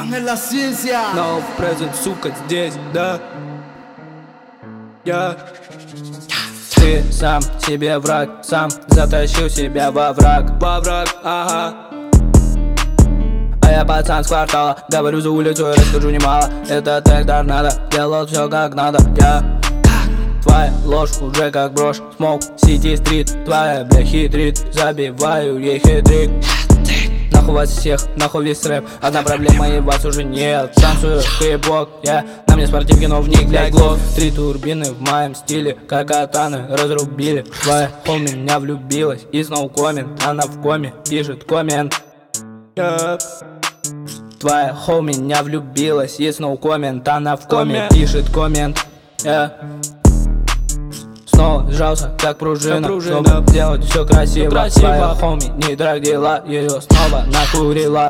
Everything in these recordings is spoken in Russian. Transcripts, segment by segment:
en la ciencia. No present, сука, здесь, да. Я Ты сам себе враг, сам затащил себя во враг. Ага. А я пацан с квартала, говорю за улицу и расскажу немало. Это так надо, делал все как надо. Я Твоя ложь уже как брошь. Смоук, Сити Стрит, твоя бля хитрит. Забиваю ей хитрик. Нахуй вас всех, нахуй весь рэп. Одна проблема и вас уже нет. Танцую хип-хоп, я на мне спортивки, но в них блядь глок. 3 турбины в моем стиле, как катаны разрубили. Твоя хоми меня влюбилась и снова коммент. Она в коме пишет коммент. Твоя хоми меня влюбилась и снова коммент. Она в коме пишет коммент. Снова сжался, как пружина, чтобы сделать все красиво. Твоя хоми не драгдила, ее снова накурила.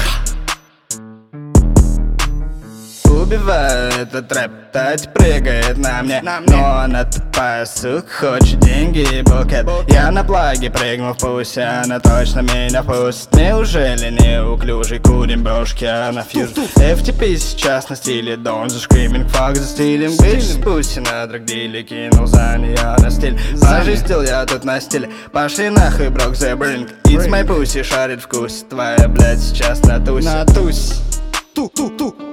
Убиваю этот рэп, тать прыгает на мне. Но она тупая, сука, хочет деньги и букет. Я на плаге прыгну в пусть, она точно меня пустит. Неужели неуклюжий курим бошки, а на фьюз? FTP сейчас на стиле, don't just screaming, fuck за стилем. Bitch с пусси на драгдиле, кинул за нее на стиль. Пожестил я тут на стиле, пошли нахуй, брок the brink. It's my pussy, шарит вкус, твоя блядь сейчас на тусе. Ту.